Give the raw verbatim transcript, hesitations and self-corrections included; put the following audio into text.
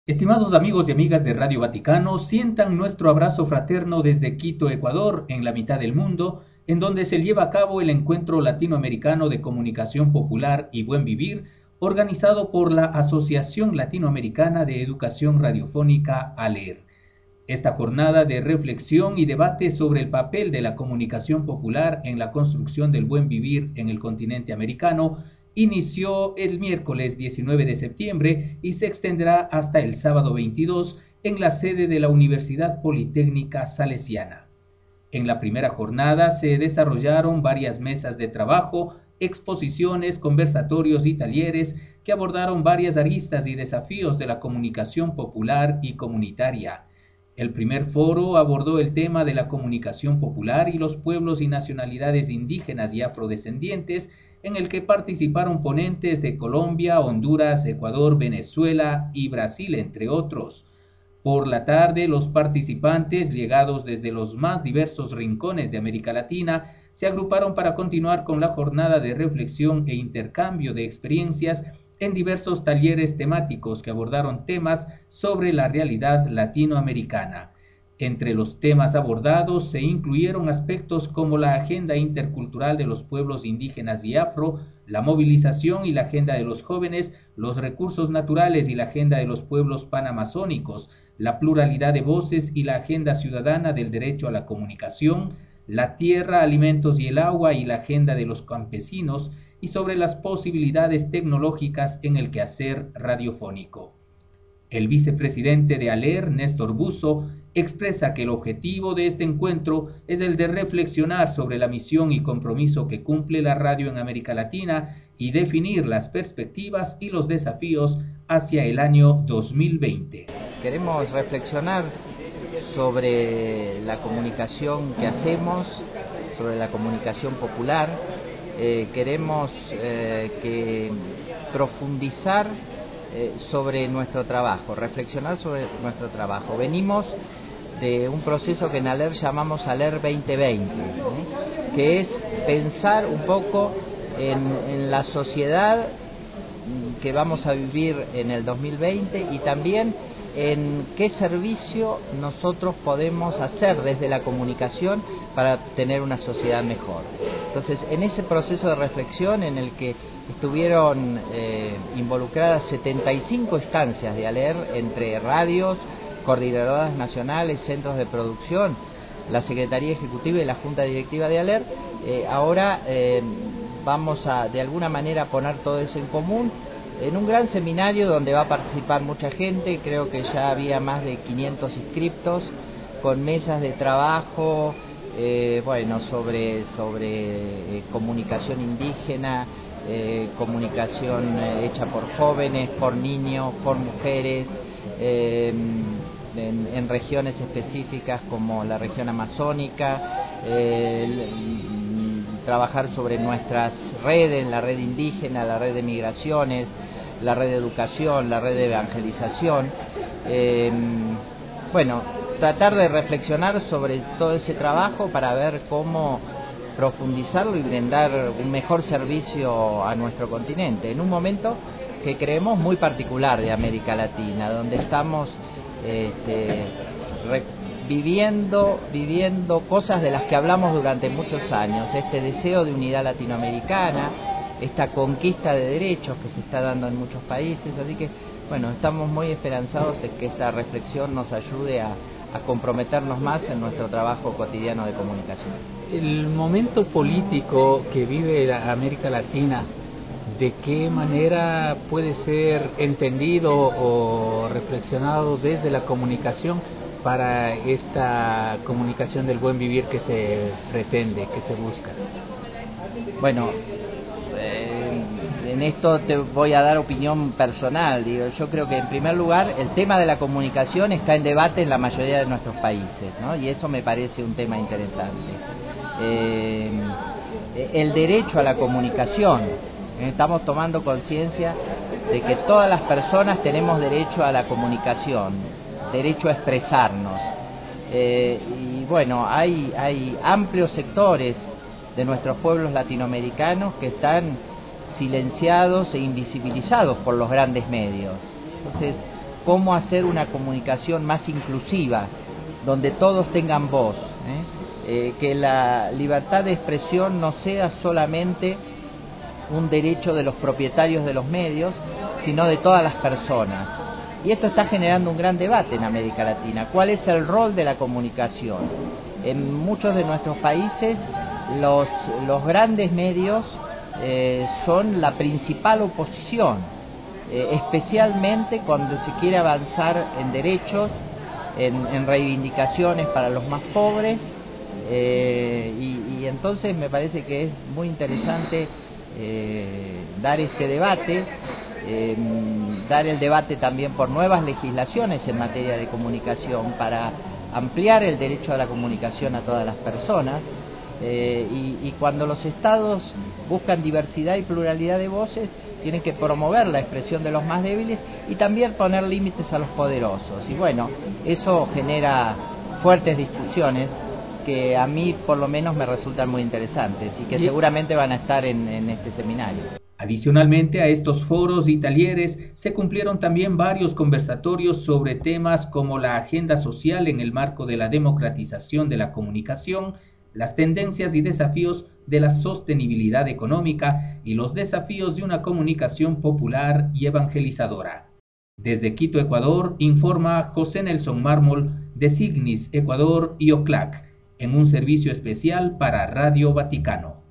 Estimados amigos y amigas de Radio Vaticano, sientan nuestro abrazo fraterno desde Quito, Ecuador, en la mitad del mundo, en donde se lleva a cabo el Encuentro Latinoamericano de Comunicación Popular y Buen Vivir, organizado por la Asociación Latinoamericana de Educación Radiofónica, ALER. Esta jornada de reflexión y debate sobre el papel de la comunicación popular en la construcción del buen vivir en el continente americano inició el miércoles diecinueve de septiembre y se extenderá hasta el sábado veintidós en la sede de la Universidad Politécnica Salesiana. En la primera jornada se desarrollaron varias mesas de trabajo, exposiciones, conversatorios y talleres que abordaron varias aristas y desafíos de la comunicación popular y comunitaria. El primer foro abordó el tema de la comunicación popular y los pueblos y nacionalidades indígenas y afrodescendientes, en el que participaron ponentes de Colombia, Honduras, Ecuador, Venezuela y Brasil, entre otros. Por la tarde, los participantes, llegados desde los más diversos rincones de América Latina, se agruparon para continuar con la jornada de reflexión e intercambio de experiencias en diversos talleres temáticos que abordaron temas sobre la realidad latinoamericana. Entre los temas abordados se incluyeron aspectos como la agenda intercultural de los pueblos indígenas y afro, la movilización y la agenda de los jóvenes, los recursos naturales y la agenda de los pueblos panamazónicos, la pluralidad de voces y la agenda ciudadana del derecho a la comunicación, la tierra, alimentos y el agua y la agenda de los campesinos, y sobre las posibilidades tecnológicas en el quehacer radiofónico. El vicepresidente de ALER, Néstor Buzo, expresa que el objetivo de este encuentro es el de reflexionar sobre la misión y compromiso que cumple la radio en América Latina y definir las perspectivas y los desafíos hacia el año dos mil veinte. Queremos reflexionar sobre la comunicación que hacemos, sobre la comunicación popular. Eh, queremos eh, que profundizar eh, sobre nuestro trabajo, reflexionar sobre nuestro trabajo. Venimos de un proceso que en ALER llamamos ALER veinte veinte, ¿eh? que es pensar un poco en, en la sociedad que vamos a vivir en el dos mil veinte y también en qué servicio nosotros podemos hacer desde la comunicación para tener una sociedad mejor. Entonces, en ese proceso de reflexión en el que estuvieron eh, involucradas setenta y cinco instancias de ALER entre radios, coordinadoras nacionales, centros de producción, la Secretaría Ejecutiva y la Junta Directiva de ALER, eh, ahora eh, vamos a de alguna manera poner todo eso en común en un gran seminario donde va a participar mucha gente. Creo que ya había más de quinientos inscriptos, con mesas de trabajo, eh, bueno, sobre, sobre eh, comunicación indígena, eh, comunicación eh, hecha por jóvenes, por niños, por mujeres, eh, en, en regiones específicas como la región amazónica, eh, trabajar sobre nuestras redes, la red indígena, la red de migraciones, la red de educación, la red de evangelización. Eh, bueno, tratar de reflexionar sobre todo ese trabajo para ver cómo profundizarlo y brindar un mejor servicio a nuestro continente, en un momento que creemos muy particular de América Latina, donde estamos este, re, viviendo, viviendo cosas de las que hablamos durante muchos años, este deseo de unidad latinoamericana, esta conquista de derechos que se está dando en muchos países. Así que, bueno, estamos muy esperanzados en que esta reflexión nos ayude a, a comprometernos más en nuestro trabajo cotidiano de comunicación. El momento político que vive la América Latina, ¿de qué manera puede ser entendido o reflexionado desde la comunicación para esta comunicación del buen vivir que se pretende, que se busca? Bueno, eh, en esto te voy a dar opinión personal. Digo, yo creo que en primer lugar el tema de la comunicación está en debate en la mayoría de nuestros países, ¿no? Y eso me parece un tema interesante. Eh, el derecho a la comunicación, estamos tomando conciencia de que todas las personas tenemos derecho a la comunicación, derecho a expresarnos. Eh, y bueno, hay, hay amplios sectores de nuestros pueblos latinoamericanos que están silenciados e invisibilizados por los grandes medios. Entonces, cómo hacer una comunicación más inclusiva, donde todos tengan voz, ¿eh? Eh, que la libertad de expresión no sea solamente un derecho de los propietarios de los medios, sino de todas las personas. Y esto está generando un gran debate en América Latina. ¿Cuál es el rol de la comunicación? En muchos de nuestros países los, los grandes medios eh, son la principal oposición, eh, especialmente cuando se quiere avanzar en derechos, en, en reivindicaciones para los más pobres, eh, y, y entonces me parece que es muy interesante eh, dar este debate, eh, dar el debate también por nuevas legislaciones en materia de comunicación para ampliar el derecho a la comunicación a todas las personas, eh, y, y cuando los estados buscan diversidad y pluralidad de voces, tienen que promover la expresión de los más débiles y también poner límites a los poderosos. Y bueno, eso genera fuertes discusiones que a mí por lo menos me resultan muy interesantes y que seguramente van a estar en, en este seminario. Adicionalmente a estos foros y talleres se cumplieron también varios conversatorios sobre temas como la agenda social en el marco de la democratización de la comunicación, las tendencias y desafíos de la sostenibilidad económica y los desafíos de una comunicación popular y evangelizadora. Desde Quito, Ecuador, informa José Nelson Mármol de Signis Ecuador y O C L A C, en un servicio especial para Radio Vaticano.